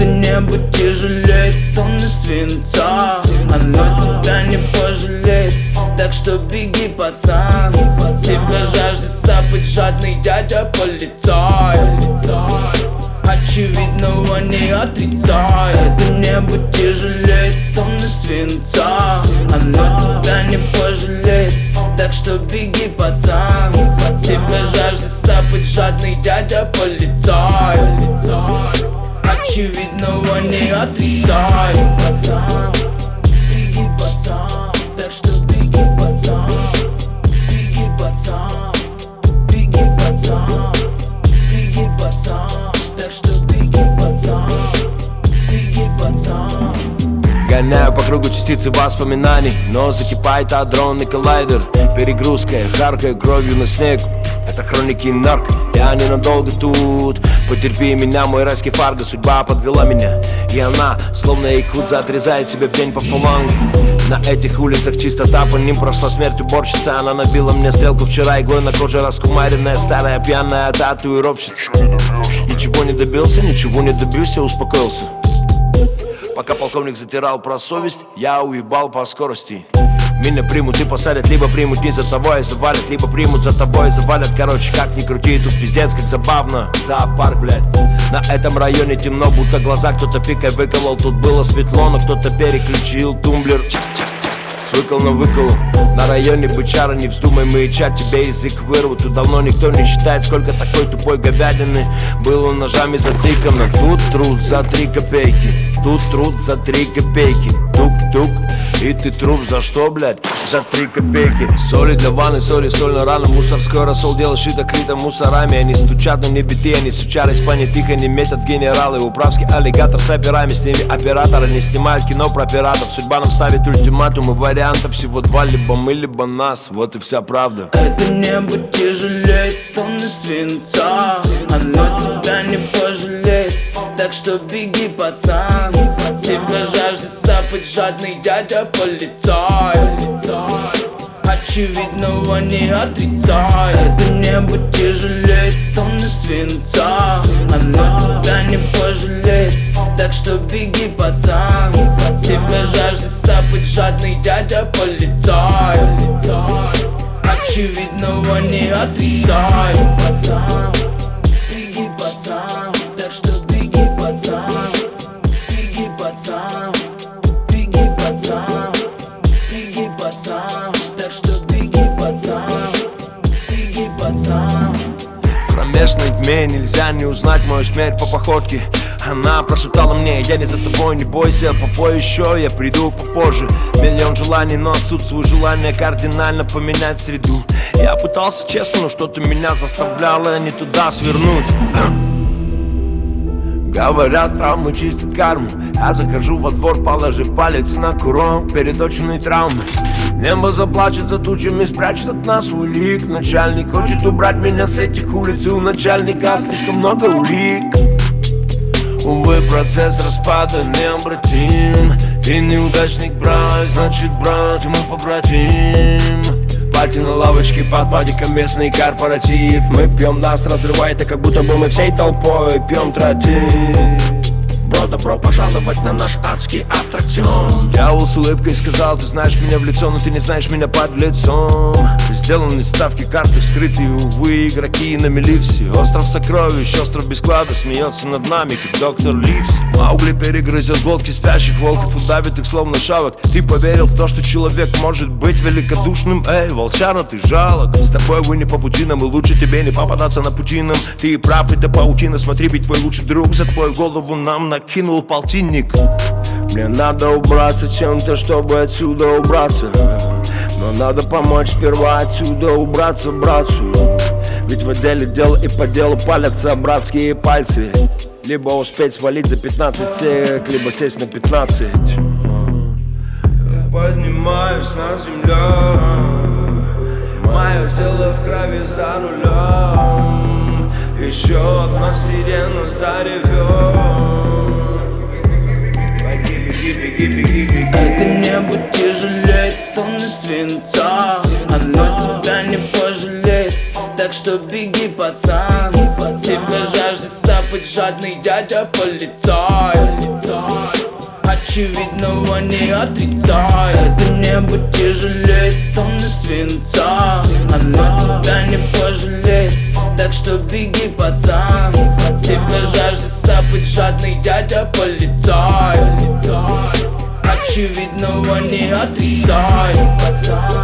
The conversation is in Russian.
Это небо тяжелеет, тонны свинца. Оно тебя не пожалеет, так что беги, пацан. Тебя жаждет сапать жадный дядя полицай. Очевидного не отрицай. Это небо тяжелеет, тонны свинца. Оно тебя не пожалеет, так что беги, пацан. Тебя жаждет сапать жадный дядя полицай. Очевидного не отрицай. Беги, пацан, так что беги, пацан. Беги, пацан, беги, пацан. Беги, пацан, так что беги, пацан. Беги, пацан. Гоняю по кругу частицы воспоминаний, но закипает адронный коллайдер. Перегрузка, харкая кровью на снег. Это хроники нарк, я ненадолго тут. Потерпи меня, мой райский фарго. Судьба подвела меня, и она, словно якудза, отрезает себе в день по фаланге. На этих улицах чистота, по ним прошла смерть уборщица. Она набила мне стрелку вчера, иглой на коже раскумаренная, старая пьяная татуировщица. Ничего не добился, ничего не добился, успокоился. Пока полковник затирал про совесть, я уебал по скорости. Меня примут и посадят, либо примут не за того и завалят, либо примут за того и завалят. Короче, как ни крути, тут пиздец, как забавно. Зоопарк, блядь. На этом районе темно, будто глаза кто-то пикой выколол. Тут было светло, но кто-то переключил тумблер. Свыкал на выколу. На районе бычара, не вздумай маячать, тебе язык вырвут. Тут давно никто не считает, сколько такой тупой говядины было ножами затыкано. Тут труд за 3 копейки, тут труд за 3 копейки. Тук-тук. И ты труп за что, блядь? За 3 копейки. Соли для ванны, соль на рану. Мусорской рассол дело шито крито мусорами. Они стучат, но не биты, они сучались понятых. Они метят генералы, управский аллигатор с операми. С ними операторы не снимают кино про пиратов. Судьба нам ставит ультиматумы, вариантов всего 2. Либо мы, либо нас, вот и вся правда. Это небо тяжелеет, тонны свинца. Оно тебя не пожалеет, так что беги, пацан. Тебя жаждет сапать жадный дядя полицай. Очевидного не отрицай. Это небо тяжелеет, тонны свинца. Оно тебя не пожалеет, так что беги, пацан. Тебя жаждет сапать жадный дядя полицай. Очевидного не отрицай. Беги, пацан, так что беги, пацан. Беги, пацан, беги, пацан. Беги, пацан, так что беги, пацан. Беги, пацан. В кромешной тьме нельзя не узнать мою смерть по походке. Она прошептала мне: я не за тобой, не бойся, попой еще, я приду попозже. Миллион желаний, но отсутствует желание кардинально поменять среду. Я пытался честно, но что-то меня заставляло не туда свернуть. Говорят, травмы чистят карму. Я захожу во двор, положив палец на курок передоченной травмы. Небо заплачет за тучами, спрячет от нас свой лик. Начальник хочет убрать меня с этих улиц, и у начальника слишком много улик. Увы, процесс распада необратим. Ты неудачник, брат, значит, брат, и мы побратим. Пати на лавочке под падиком, местный корпоратив. Мы пьем, нас разрывает, и как будто бы мы всей толпой пьем тротив. Бро, добро пожаловать на наш адский аттракцион. Дьявол с улыбкой сказал: ты знаешь меня в лицо, но ты не знаешь меня под лицом. Сделаны ставки, карты вскрытые, увы, игроки на мели. Остров сокровищ, остров без клада смеется над нами, как доктор Ливс. Маугли перегрызет глотки спящих волков, удавит их словно шавок. Ты поверил в то, что человек может быть великодушным? Эй, волчара, ты жалок. С тобой вы не по путинам, и лучше тебе не попадаться на путинам. Ты прав, это паутина, смотри, ведь твой лучший друг за твою голову нам накинул полтинник. Мне надо убраться чем-то, чтобы отсюда убраться. Но надо помочь сперва отсюда убраться братцу. Ведь в отделе дела и по делу палятся братские пальцы. Либо успеть свалить за 15 сек, либо сесть на 15. Я поднимаюсь на землю, мое тело в крови за рулем. Еще одна сирена заревет. Беги, беги, беги, беги. Это небо тяжелеет, тонны свинца. Оно тебя не пожалеет, Так что беги, пацан, тебя жаждет сапать жадный дядя полицай. Очевидного не отрицай. Это небо тяжелее тонны свинца. Оно тебя не пожалеет. Так что беги, пацан, тебя жаждет сапать жадный дядя полицай. Очевидного не отрицай, пацан.